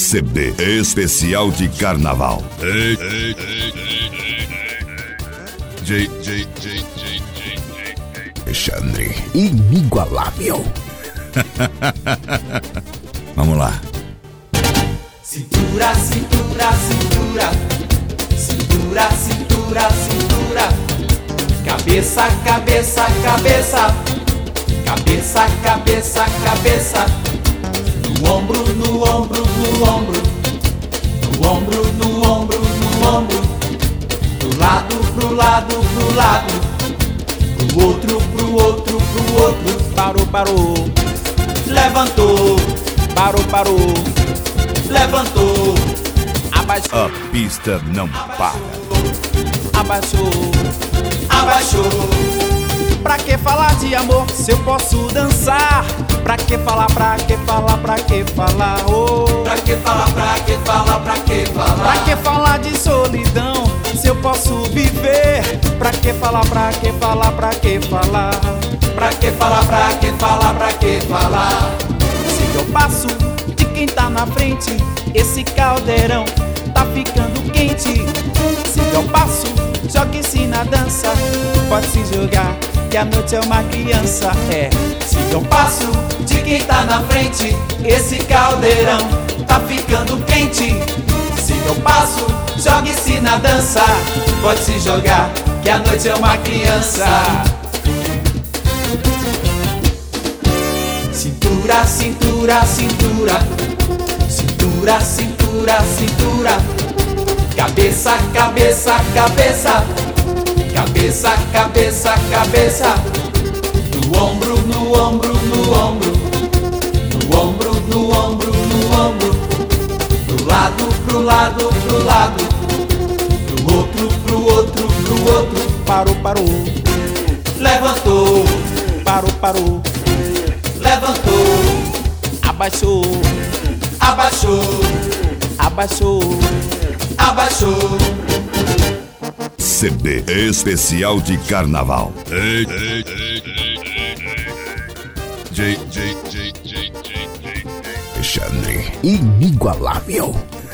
CB especial de carnaval. Alexandre inigualável. Vamos lá. Cintura, cintura, cintura. Cintura, cintura, cintura. Cabeça, cabeça, cabeça. Cabeça, cabeça, cabeça. No ombro, no ombro, no ombro. No ombro, no ombro, no ombro. Pro lado, pro lado, pro lado. Pro outro, pro outro, pro outro. Parou, parou. Levantou. Parou, parou. Levantou. Abaixou. A pista não para. Abaixou. Abaixou. Pra que falar de amor se eu posso dançar? Pra que falar, pra que falar, pra que falar? Oh. Pra que falar, pra que falar, pra que falar? Pra que falar de solidão se eu posso viver? Pra que falar, pra que falar, pra que falar? Pra que falar, pra que falar, pra que falar? Se eu passo de quem tá na frente, esse caldeirão tá ficando quente. Se eu passo, jogue-se na dança. Pode se jogar, que a noite é uma criança. É. Se eu passo de quem tá na frente, esse caldeirão tá ficando quente. Se eu passo, jogue-se na dança. Pode se jogar, que a noite é uma criança. Cintura, cintura, cintura. Cintura, cintura, cintura. Cabeça, cabeça, cabeça. Cabeça, cabeça, cabeça. No ombro, no ombro, no ombro. No ombro, no ombro, no ombro. Pro lado, pro lado, pro lado. Pro outro, pro outro, pro outro. Parou, parou. Levantou. Parou, parou. Levantou. Abaixou. Abaixou. Abaixou. Abaixou. CB especial de carnaval. Alexandre inigualável.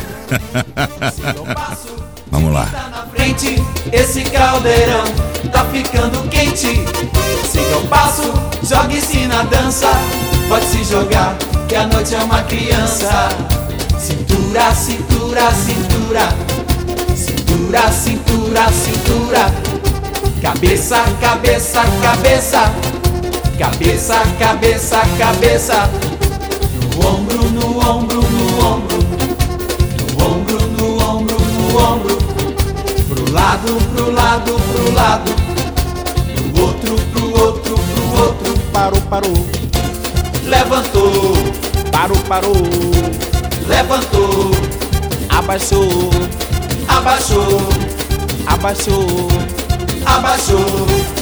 Vamos lá. Tá na frente, esse caldeirão tá ficando quente. Se eu passo, jogue-se na dança. Pode se jogar, que a noite é uma criança. Cintura, cintura, cintura. Cintura, cintura, cintura. Cabeça, cabeça, cabeça. Cabeça, cabeça, cabeça. No ombro, no ombro, no ombro. No ombro, no ombro, no ombro. Pro lado, pro lado, pro lado. Pro outro, pro outro, pro outro. Parou, parou. Levantou. Parou, parou. Levantou. Abaixou. Abaixou. Abaixou. Abaixou.